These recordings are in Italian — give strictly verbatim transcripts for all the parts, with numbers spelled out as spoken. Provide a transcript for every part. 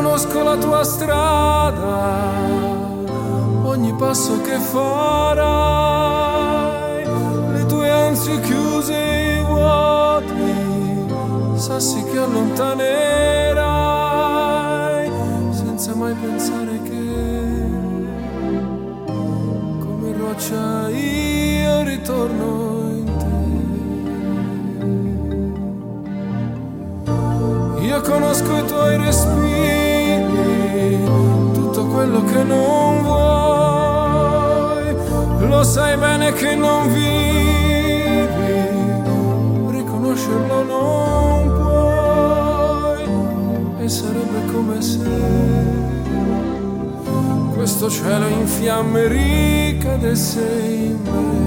conosco la tua strada, ogni passo che farai, le tue ansie chiuse e vuoti, sassi che allontanerai, senza mai pensare che come roccia io ritorno in te. Io conosco i tuoi respiri, tutto quello che non vuoi, lo sai bene che non vivi, riconoscerlo non puoi, e sarebbe come se questo cielo in fiamme ricadesse in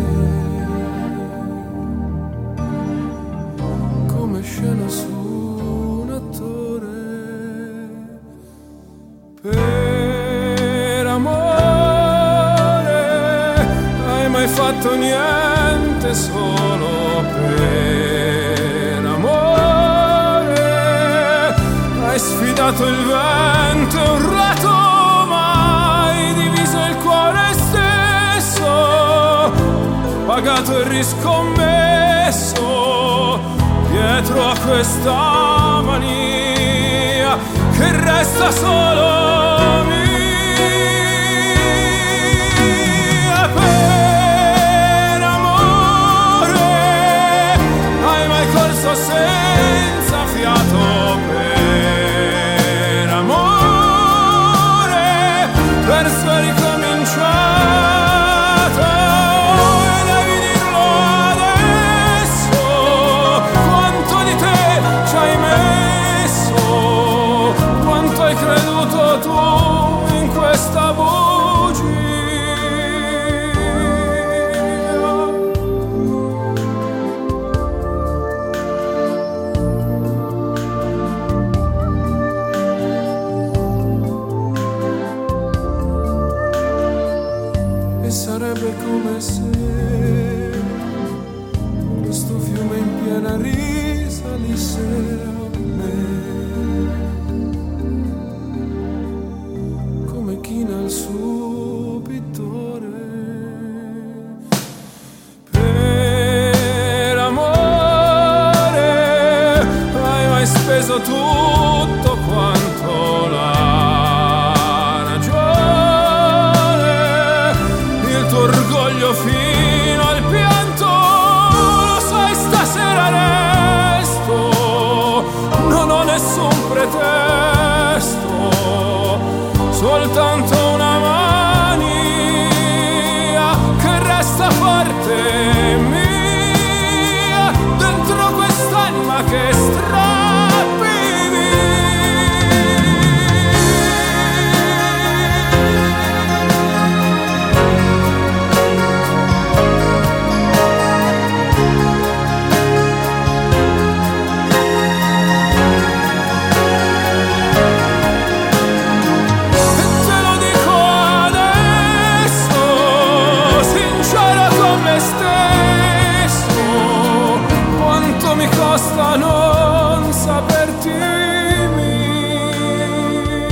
me, come scena su un attore. Per amore hai mai fatto niente solo per amore? Hai sfidato il vento e urlato, mai diviso il cuore stesso, pagato e riscommesso dietro a questa mania che resta solo mia. Per amore hai mai corso senza fiato? Per amore perso e ricominciato, e devi dirlo adesso, quanto di te ci hai messo, quanto hai creduto tu in questa bugia. E sarebbe come se questo fiume in piena risalisse a me, come china il suo pittore. Per amore hai mai speso tutto quanto la ragione, il tuo orgoglio fino al pianto, lo sai stasera resto, non ho nessun pretesto, soltanto una mania che resta forte mia, dentro quest'anima che strappi costa non saperti mia.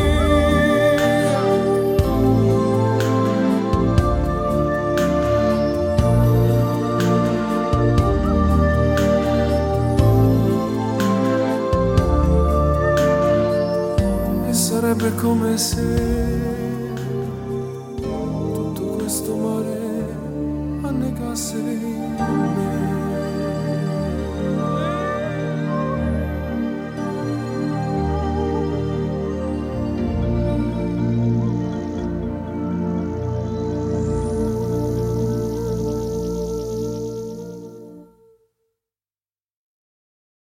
E sarebbe come se tutto questo mare annegasse in me.